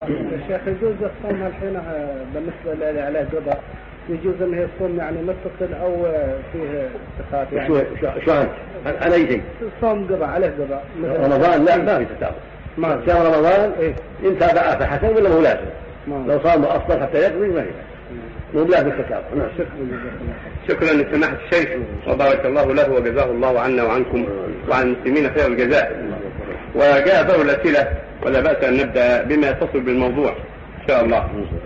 الشيخ يجوز الصوم الحين بالنسبة اللي عليه قضاء يجوز انه يصوم يعني متصل او فيه اتفاق يعني شو عن اي شيء؟ الصوم قضاء عليه قضاء رمضان لا ما في تتابع. ما شهر رمضان إن تابعه فحسن ولا هو لازم؟ لو صام أفضل حتى يقضي ما هي مو لازم التتابع. شكرا لسماحة الشيخ وبارك الله له وجزاه الله عنا وعنكم وعن المسلمين خير الجزاء. وجاء دور الأسئلة ولا بأس أن نبدأ بما يتصل بالموضوع إن شاء الله.